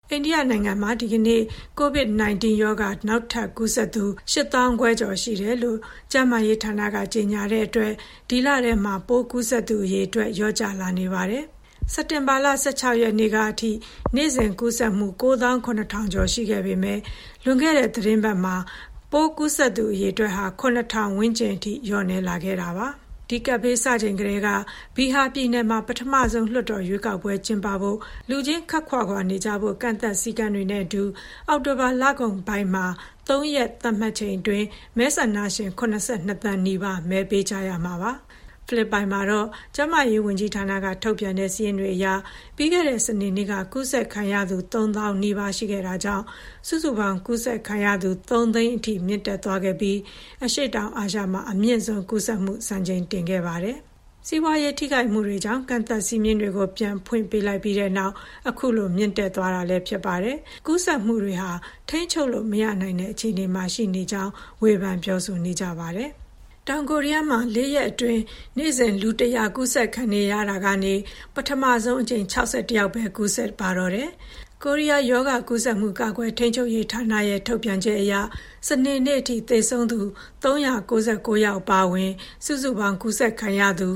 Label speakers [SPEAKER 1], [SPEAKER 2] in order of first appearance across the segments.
[SPEAKER 1] အိန္ဒိယနိုင်ငံမှာဒီကနေ့ COVID-19 ရောဂါနောက်ထပ်ကူးစက်သူ 8,500 ကျော်ရှိတယ်လို့ကျန်းမာရေးဌာနကကြေညာတဲ့အတွက်ဒီလထဲမှာပိုးကူးစက်သူအရေအတွက်လျော့ကျလာနေပါတယ်။စက်တင်ဘာလ 16 ရက်နေ့ကအထိနေ့စဉ်ကူးစက်မှု 9,700 ကျော်ရှိခဲ့ပေမဲ့လွန်ခဲ့တဲ့သတင်းပတ်မှာပိုးကူးစက်သူအရေအတွက်ဟာ 9,000 ဝန်းကျင်အထိလျော့နည်းလာခဲ့တာပါ။ဒီကပ်ဘေးစချိန်ကလေးကဘီဟာပြည်နယ်မှာပထမဆုံးလွှတ်တော်ရွေးကောက်ပွဲကျင်းပဖို့လူချင်းခပ်ခွာခွာနေကြဖို့ကန့်သတ်စည်းကမ်းတွေနဲ့အတူအောက်တိုဘာလကုန်ပိုင်းမှာ3 ရက်သတ်မှတ်ချိန်အတွင်းမဲဆန္ဒရှင်82 သန်းနီးပါးမဲပေးကြရမှာပါ။ဖိလစ်ပိုင်မှာတော့ကျန်းမာရေးဝန်ကြီးဌာနကထုတ်ပြန်တဲ့စာရင်းတွေအရပြီးခဲ့တဲ့စနေနေ့ကကူးစက်ခံရသူ 3,000 နီးပါးရှိခဲ့တာကြောင့်စုစုပေါင်းကူးစက်ခံရသူ 3 သိန်းအထိမြင့်တက်သွားခဲ့ပြီးအရှေ့တောင်အာရှမှာအမြင့်ဆုံးကူးစက်မှုစံချိန်တင်ခဲ့ပါတယ်။စီးပွားရေးထိခိုက်မှုတွေကြောင့်ကန့်သတ်စည်းမျဉ်းတွေကိုပြန်ဖွင့်ပေးလိုက်ပြီးတဲ့နောက်အခုလိုမြင့်တက်သွားတာလည်းဖြစ်ပါတယ်။ကူးစက်မှုတွေဟာထိန်းချုပ်လို့မရနိုင်တဲ့အခြေအနေမှာရှိနေကြောင်းဝေဖန်ပြောဆိုနေကြပါတယ်။တောင်ကိုရီးယားမှာ4 ရက်အတွင်းနေ့စဉ်လူ100ကူးစက်ခံနေရတာကနေပထမဆုံးအကြိမ်61ယောက်ပဲကူးစက်ပါတော့တယ်။ကိုရီးယားယောဂကူးစက်မှုကာကွယ်ထိန်းချုပ်ရေးဌာနရဲ့ထုတ်ပြန်ချက်အရစနေနေ့အထိသေဆုံးသူ399ယောက်ပါဝင်စုစုပေါင်းကူးစက်ခံရသူ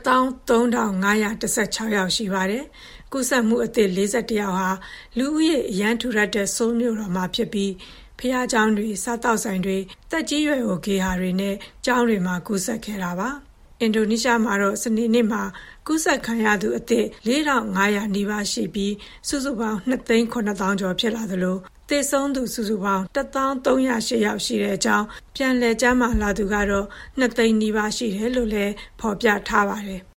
[SPEAKER 1] 23,516 ယောက်ရှိပါတယ်။ကူးစက်မှုအသစ်41ယောက်ဟာလူဦးရေအရန်ထူထပ်တဲ့ဆိုးလ်မြို့တော်မှာဖြစ်ပြီးဖျားเจ้าတွေစားတောက်ဆိုင်တွေတက်ကြီးရွယ်အိုဂေဟာတွေနဲ့เจ้าတွေမှာကူးစက်ခဲ့တာပါအင်ဒိုနီးရှားမှာတော့စနေနေ့မှာကူးစက်ခံရသူအသစ် 4,500 နီးပါးရှိပြီးစုစုပေါင်း 2,900,000 ကျော်ဖြစ်လာသလိုသေဆုံးသူစုစုပေါင်း 1,308 ယောက်ရှိတဲ့အကြောင်းပြန်လည်ကျန်းမာလာသူကတော့ 2,000,000 နီးပါးရှိတယ်လို့လည်းဖော်ပြထားပါတယ်